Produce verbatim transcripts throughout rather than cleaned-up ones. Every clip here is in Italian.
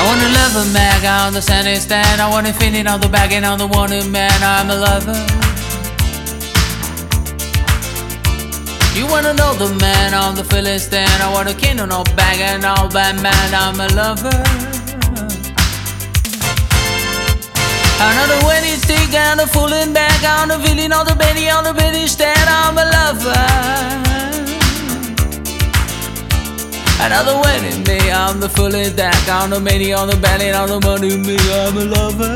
wanna love a man on the sunny stand. I wanna feel it on the back and on the wanted man. I'm a lover. You wanna know the man on the Philistine. I wanna king on the back and all bad man. I'm a lover. Another wedding stick and a fooling back on the feeling on the belly on the belly stand. I'm a lover. Another wedding me, I'm the fully back on the belly on the belly on the money me. I'm a lover.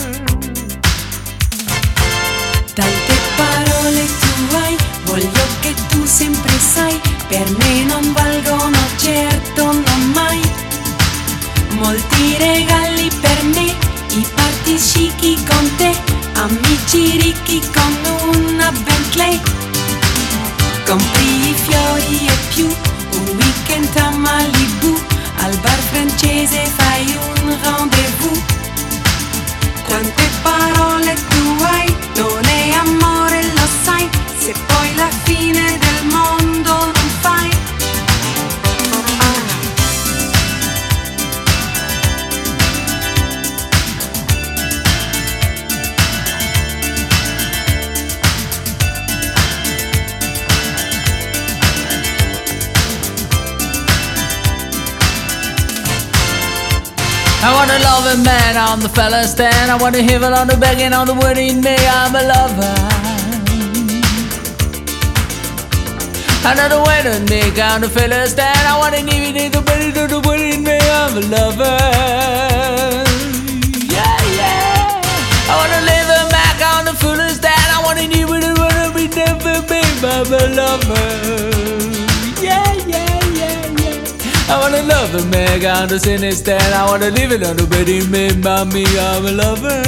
Tante parole tu hai, voglio che tu sempre sai, per me non valgono certo non mai. Molti regali per me, i party scicchi con te, amici ricchi con una Bentley. Compri i fiori e più, un weekend a Malibu, al bar francese fai un rendezvous. Quante parole tu hai, non è amore lo sai, se poi la fine del mondo non fai. I wanna love a man on the fella stand. I wanna hear it on the back and on the wedding me. I'm a lover. Another wedding me on the fella stand. I wanna leave it in the wedding to the wedding me. I'm a lover. Yeah, yeah. I wanna live a Mac on the fella stand. I wanna leave it in the wedding me. Never be. I'm a lover. Yeah, yeah. I wanna love a man on the cine stand. I wanna live it on the wedding me, mommy, I'm a lover.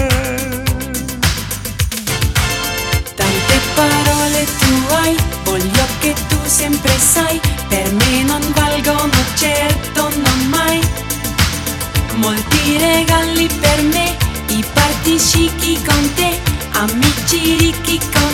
Tante parole tu hai, voglio che tu sempre sai, per me non valgono certo non mai. Molti regali per me, i party scicchi con te, amici ricchi con